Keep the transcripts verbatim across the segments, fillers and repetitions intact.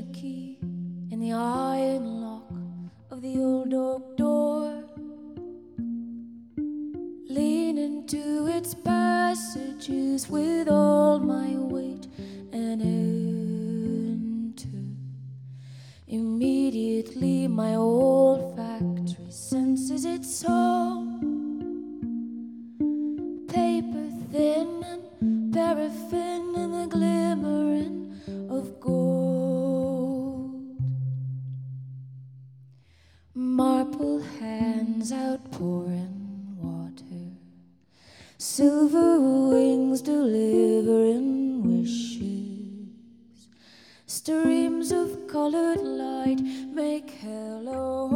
key in the iron lock of the old oak door, lean into its passages with all my weight and enter. Immediately my olfactory senses its song, paper thin and paraffin and the glimmering of gold. Marble hands outpouring water, silver wings delivering wishes, streams of colored light make hello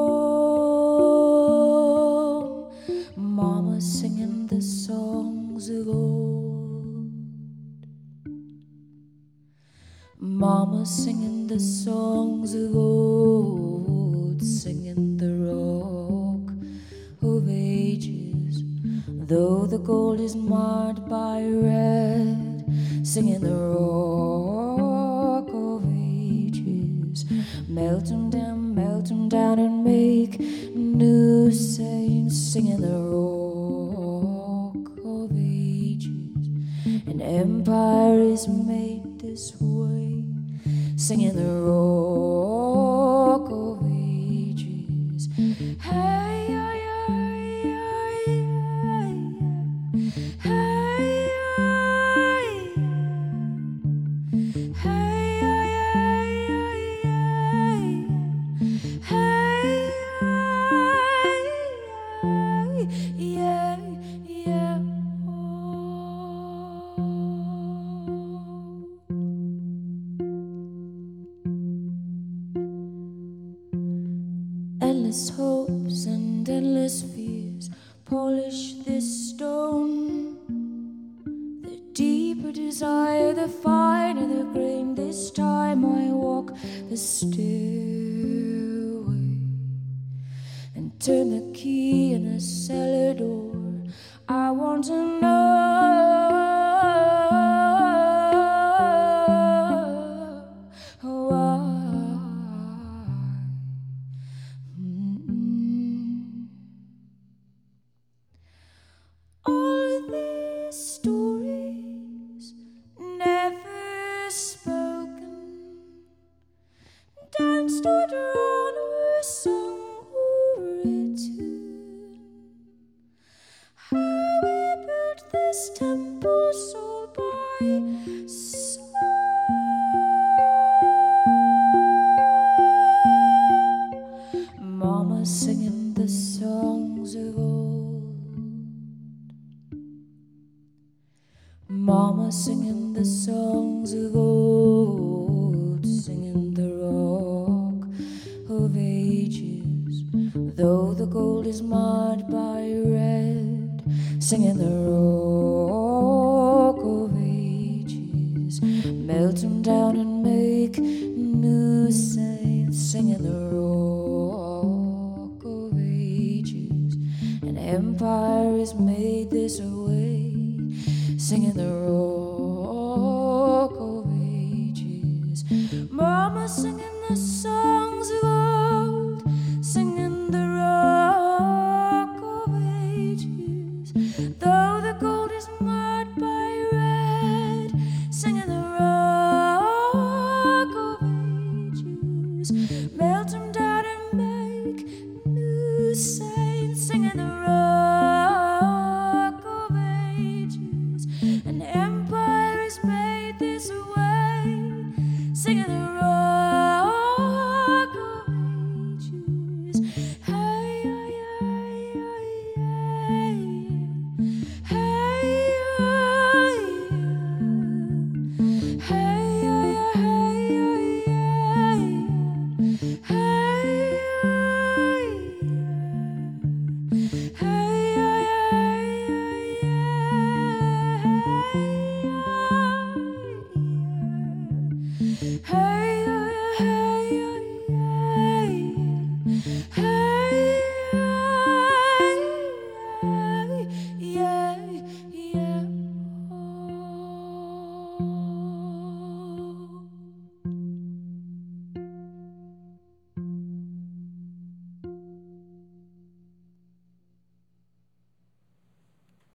home. Mama singing the songs of old, Mama singing the songs of old, singing the rock of ages, though the gold is marred by red, singing the rock of ages. Melt 'em down, melt 'em down and make new saints, singing the rock of ages. An empire is made this way, singing the rock of ages. Hey, hey, hey, hey, hey, hey, yeah, yeah, oh. Endless hopes and endless fears polish this stone. The deeper desire, the finer the grain. This time I walk the stairway and turn the key in the cellar door. I want to know why. Mm-mm. All these stories never spoken, danced or drawn or sung or written. How we built this temple soul by soul. Mama singing the songs of old, Mama singing the songs of old, singing the rock of ages, though the gold is marred by red, singing the rock of ages. Melt 'em down and make new saints, singing the rock of ages. An empire is made this way, singing the rock of ages. Mama singing the songs of old, singing the rock of ages, though the gold is marred by red, singing the rock of ages. Melt 'em down and make new saints, singing the rock of ages. An empire is made this way, singing the rock of ages. Hey, hey, hey, hey, hey, hey, hey, hey, hey.